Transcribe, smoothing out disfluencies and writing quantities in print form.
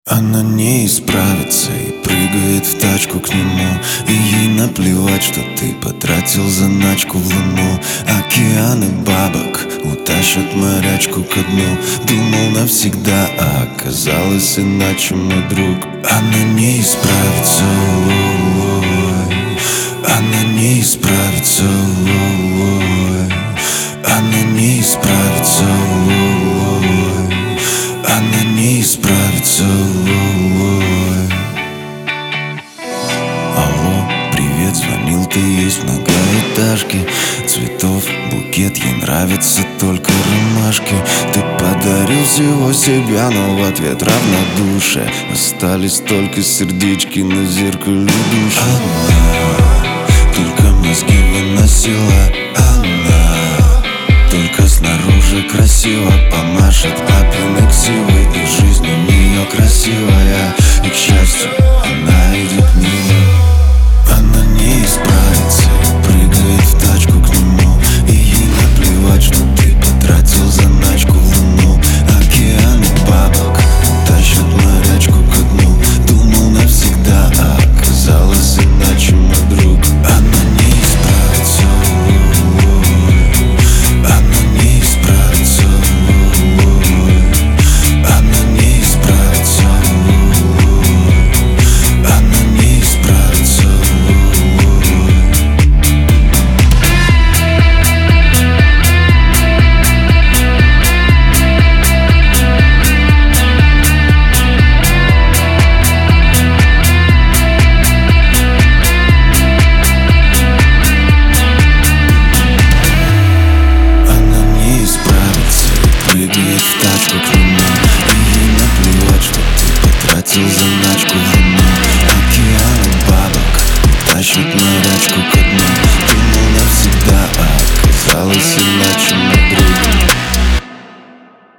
Она не исправится и прыгает в тачку к нему. И ей наплевать, что ты потратил заначку в луну. Океаны бабок утащат морячку ко дну. Думал навсегда, а оказалось иначе, мой друг. Она не исправится, ой. Она не исправится, ой. Она не исправится, ой. Она не исправится, ой. Алло, привет, звонил, ты есть в многоэтажке. Цветов букет, ей нравятся только ромашки. Ты подарил всего себя, но в ответ равнодушие. Остались только сердечки на зеркале души. Она только мозги выносила. Она только снаружи красиво помашет папины ксивы. И жизнь у нее красивая, и к счастью она идет мимо. Она не исправится и прыгает в тачку к нему. И ей наплевать, что ты потратил заначку в луну. Океаны бабок тащат морячку ко дну. Думал навсегда, а оказалось иначе, мой друг. Она не исправится, ой. Она не исправится, ой. Она не исправится, ой. Она не исправится, ой. Она не исправится и прыгает в тачку к нему. И ей наплевать, что ты потратил заначку в